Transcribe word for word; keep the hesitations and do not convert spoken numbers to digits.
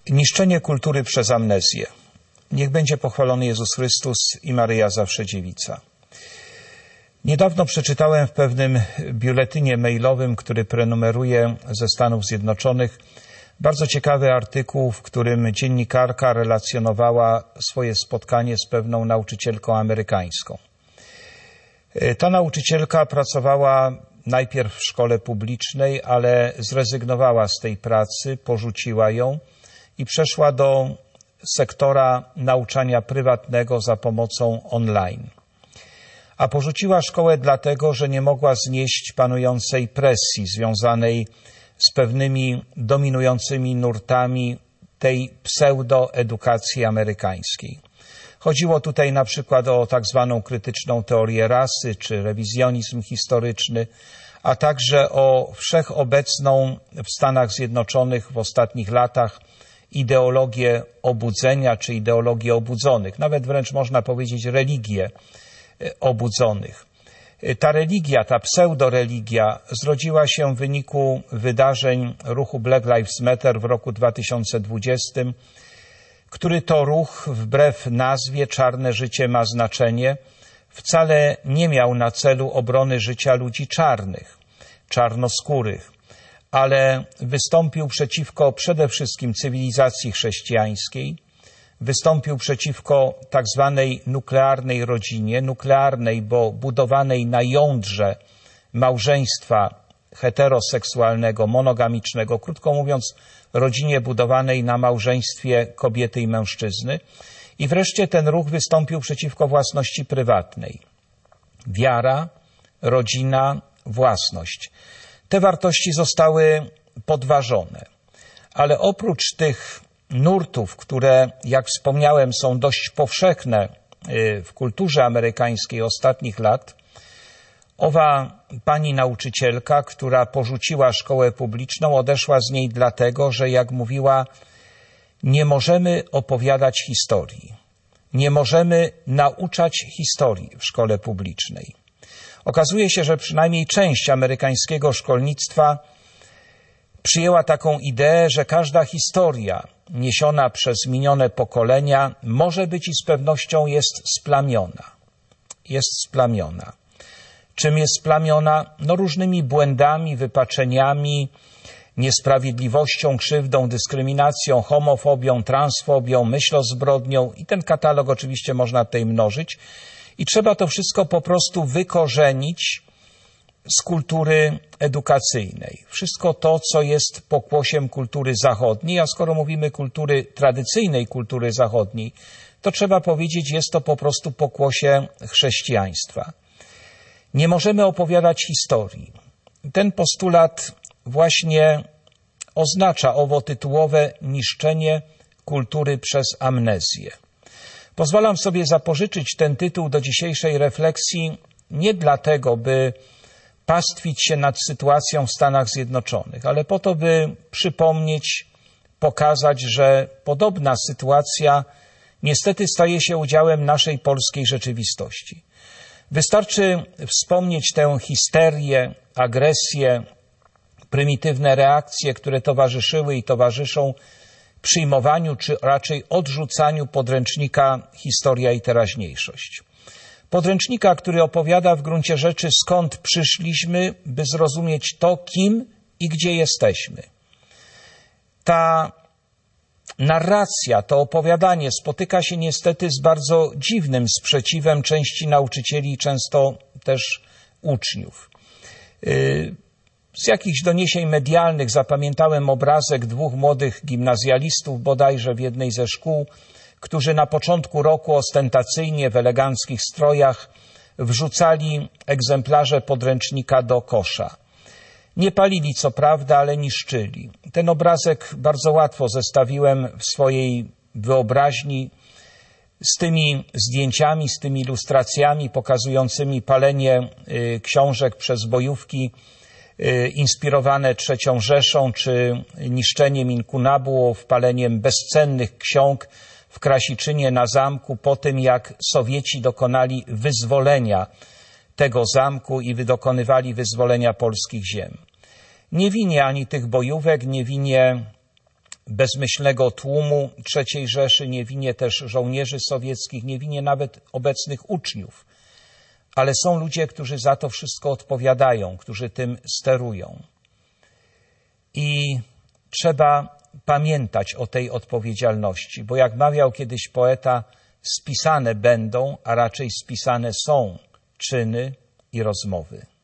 Niszczenie kultury przez amnezję. Niech będzie pochwalony Jezus Chrystus i Maryja Zawsze Dziewica. Niedawno przeczytałem w pewnym biuletynie mailowym, który prenumeruję ze Stanów Zjednoczonych, bardzo ciekawy artykuł, w którym dziennikarka relacjonowała swoje spotkanie z pewną nauczycielką amerykańską. Ta nauczycielka pracowała najpierw w szkole publicznej, ale zrezygnowała z tej pracy, porzuciła ją i przeszła do sektora nauczania prywatnego za pomocą online. A porzuciła szkołę dlatego, że nie mogła znieść panującej presji związanej z pewnymi dominującymi nurtami tej pseudoedukacji amerykańskiej. Chodziło tutaj na przykład o tak zwaną krytyczną teorię rasy czy rewizjonizm historyczny, a także o wszechobecną w Stanach Zjednoczonych w ostatnich latach ideologię obudzenia czy ideologię obudzonych, nawet wręcz można powiedzieć religię obudzonych. Ta religia, ta pseudoreligia zrodziła się w wyniku wydarzeń ruchu Black Lives Matter w roku dwa tysiące dwudziestym, który to ruch, wbrew nazwie Czarne życie ma znaczenie, wcale nie miał na celu obrony życia ludzi czarnych, czarnoskórych, ale wystąpił przeciwko przede wszystkim cywilizacji chrześcijańskiej, wystąpił przeciwko tak zwanej nuklearnej rodzinie, nuklearnej, bo budowanej na jądrze małżeństwa heteroseksualnego, monogamicznego, krótko mówiąc, rodzinie budowanej na małżeństwie kobiety i mężczyzny. I wreszcie ten ruch wystąpił przeciwko własności prywatnej. Wiara, rodzina, własność. Te wartości zostały podważone. Ale oprócz tych nurtów, które, jak wspomniałem, są dość powszechne w kulturze amerykańskiej ostatnich lat, owa pani nauczycielka, która porzuciła szkołę publiczną, odeszła z niej dlatego, że, jak mówiła, nie możemy opowiadać historii. Nie możemy nauczać historii w szkole publicznej. Okazuje się, że przynajmniej część amerykańskiego szkolnictwa przyjęła taką ideę, że każda historia niesiona przez minione pokolenia może być i z pewnością jest splamiona. Jest splamiona. Czym jest splamiona? No różnymi błędami, wypaczeniami, niesprawiedliwością, krzywdą, dyskryminacją, homofobią, transfobią, myślozbrodnią i ten katalog oczywiście można tutaj mnożyć. I trzeba to wszystko po prostu wykorzenić z kultury edukacyjnej. Wszystko to, co jest pokłosiem kultury zachodniej, a skoro mówimy kultury tradycyjnej, kultury zachodniej, to trzeba powiedzieć, jest to po prostu pokłosie chrześcijaństwa. Nie możemy opowiadać historii. Ten postulat właśnie oznacza owo tytułowe niszczenie kultury przez amnezję. Pozwalam sobie zapożyczyć ten tytuł do dzisiejszej refleksji nie dlatego, by pastwić się nad sytuacją w Stanach Zjednoczonych, ale po to, by przypomnieć, pokazać, że podobna sytuacja niestety staje się udziałem naszej polskiej rzeczywistości. Wystarczy wspomnieć tę histerię, agresję, prymitywne reakcje, które towarzyszyły i towarzyszą przyjmowaniu, czy raczej odrzucaniu podręcznika Historia i teraźniejszość. Podręcznika, który opowiada w gruncie rzeczy, skąd przyszliśmy, by zrozumieć to, kim i gdzie jesteśmy. Ta narracja, to opowiadanie spotyka się niestety z bardzo dziwnym sprzeciwem części nauczycieli i często też uczniów. Z jakichś doniesień medialnych zapamiętałem obrazek dwóch młodych gimnazjalistów bodajże w jednej ze szkół, którzy na początku roku ostentacyjnie w eleganckich strojach wrzucali egzemplarze podręcznika do kosza. Nie palili co prawda, ale niszczyli. Ten obrazek bardzo łatwo zestawiłem w swojej wyobraźni z tymi zdjęciami, z tymi ilustracjami pokazującymi palenie y, książek przez bojówki y, inspirowane trzecią Rzeszą, czy niszczeniem inkunabułów, paleniem bezcennych ksiąg w Krasiczynie na zamku po tym, jak Sowieci dokonali wyzwolenia tego zamku i dokonywali wyzwolenia polskich ziem. Nie winię ani tych bojówek, nie winię bezmyślnego tłumu trzeciej Rzeszy, nie winię też żołnierzy sowieckich, nie winię nawet obecnych uczniów. Ale są ludzie, którzy za to wszystko odpowiadają, którzy tym sterują. I trzeba pamiętać o tej odpowiedzialności, bo jak mawiał kiedyś poeta, spisane będą, a raczej spisane są czyny i rozmowy.